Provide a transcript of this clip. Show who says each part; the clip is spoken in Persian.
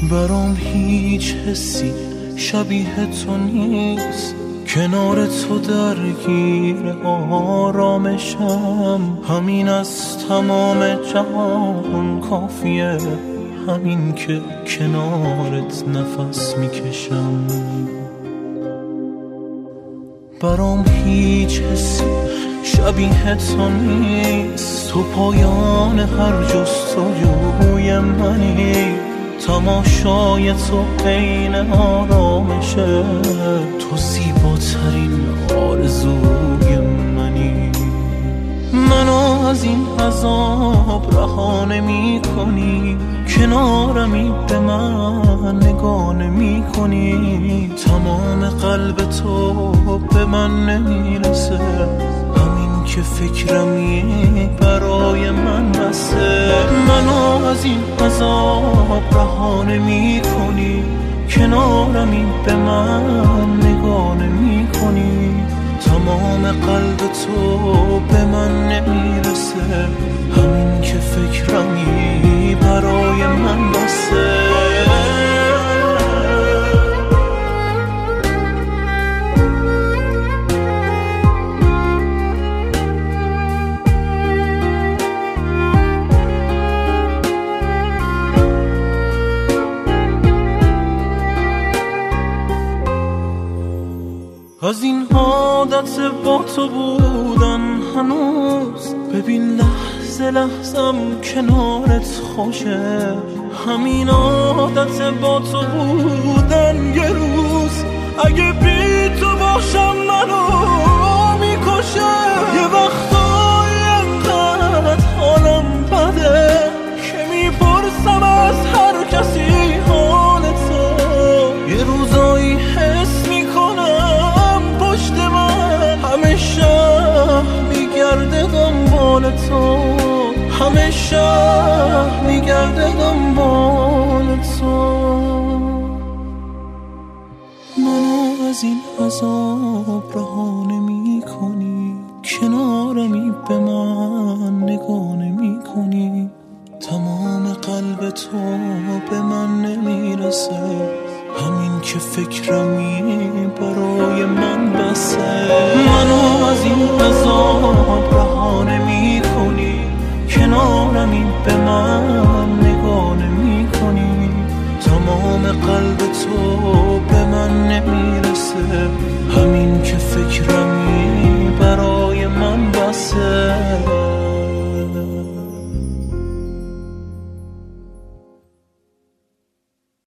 Speaker 1: برام هیچ حسی شبیه تو نیست، کنار تو درگیر آرامشم. همین از تمام جهان کافیه، همین که کنارت نفس میکشم. برام هیچ حسی شبیه تو نیست، تو پایان هر جستجوی منی. تماشای تو عین آرامشه، تو زیباترین آرزوی منی. منو از این عذاب رها نمی کنی، کنارمی به من نگاه نمی کنی. تمام قلب تو به من نمیرسه، همین که فکرمی برای من بسه. منو از این عذاب رها نمی کنی، کنارمی به من نگاه نمی کنی. تمام قلب تو به من نمیرسه، همین که فکرمی برای من بسه. از این عادت با تو بودن هنوز، ببین لحظه لحظم کنارت خوشه. همین عادت با تو بودن یه روز اگه بی تو باشم منو میکشه. یه وقتایی انقدر حالم بده که میپرسم از هر کسی حال تو. یه روزایی حس میکنم پشت من همه شهر میگرده دنبال تو، همه شهر میگرده دنبال تو. منو از این عذاب رها نمی کنی، کنارمی به من نگاه نمی کنی. تمام قلب تو به من نمیرسه، همین که فکرمی برای من بسه. منو از این عذاب رها نمی کنی، کنارمی به من نگاه نمی کنی. تمام قلب تو به من نمیرسه، همین که فکرمی